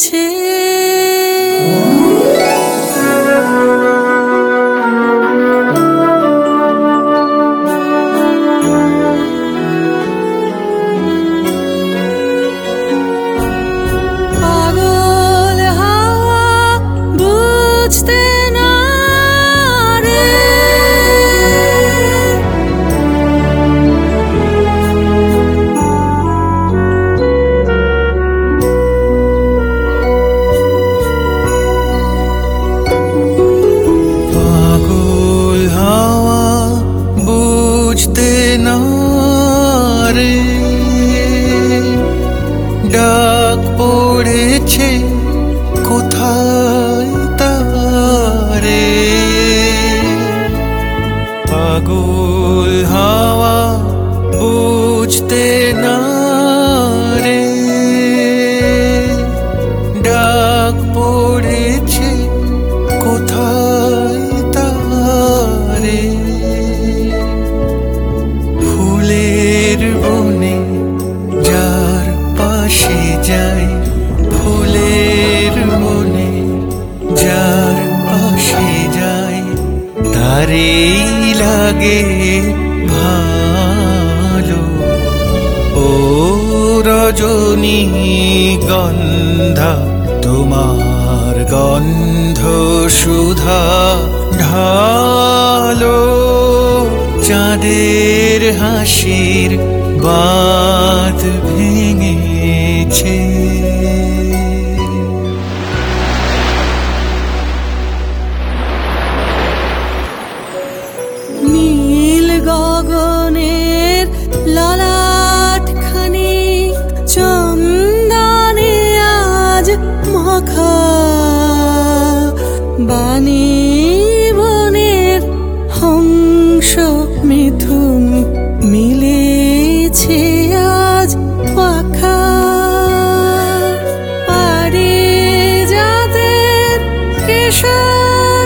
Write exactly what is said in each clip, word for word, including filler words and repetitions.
মিলেছে। পাগল হাওয়া বুঝতে না রে, পাগল হাওয়া বুঝতে না রে, ডাক পড়েছে কোথায় তারে। পাগল হাওয়া বুঝতে না রে, ডাক পড়েছে কোথায় তারে। ফুলের বনে যার পাশে যাই, ফুলের বনে যার পাশে যাই, তারেই লাগে ভালো। ও রজনী গন্ধা, তোমার গন্ধ সুধা ঢালো। চাঁদের হাসির বাঁধ ভেঙেছে। নীল গগনের ললাট খানি চন্দনে আজ মাখা। বাণী বনের হংস মিথুন মিলেছে আজ পাখা। পারিজাতের কেশর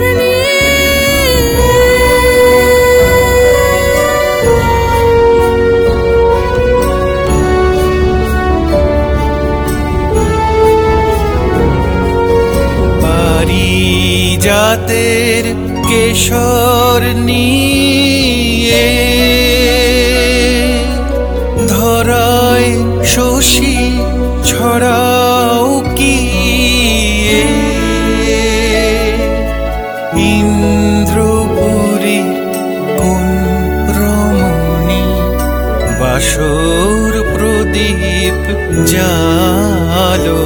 পারিজাতের কেশর নিয়ে ধরায় শশী ছড়াও কি। ইন্দ্রপুরী কোন রমণী বাসর প্রদীপ জালো।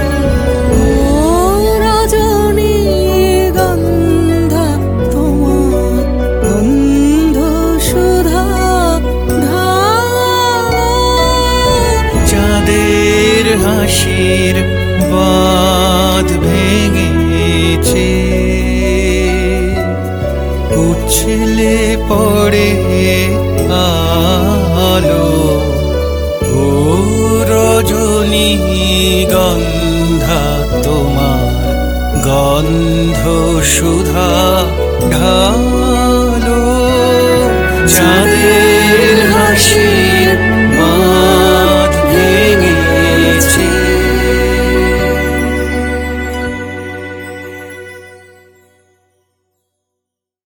হাসির বাঁধ ভেঙেছে, উছলে পড়ে আলো। ও রজনী গন্ধা, তোমার গন্ধ সুধা ঢালো।